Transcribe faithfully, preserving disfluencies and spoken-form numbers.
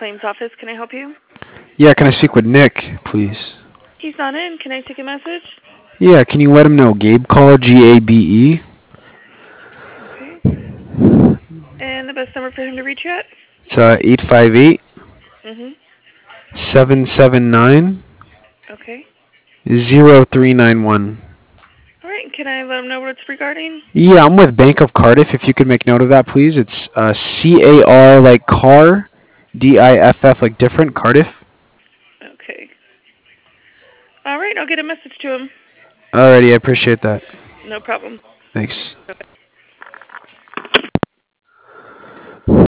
claims office. Can I help you? Yeah, can I speak with Nick, please? He's not in. Can I take a message? Yeah, can you let him know Gabe called, G A B E? Okay. And the best number for him to reach you at? It's uh, eight five eight, Mm-hmm. seven seven nine, Okay. zero three nine one. All right. Can I let him know what it's regarding? Yeah, I'm with Bank of Cardiff. If you could make note of that, please. It's uh, C A R like car, D I F F like different, Cardiff. Okay. All right. I'll get a message to him. Alrighty, I appreciate that. No problem. Thanks.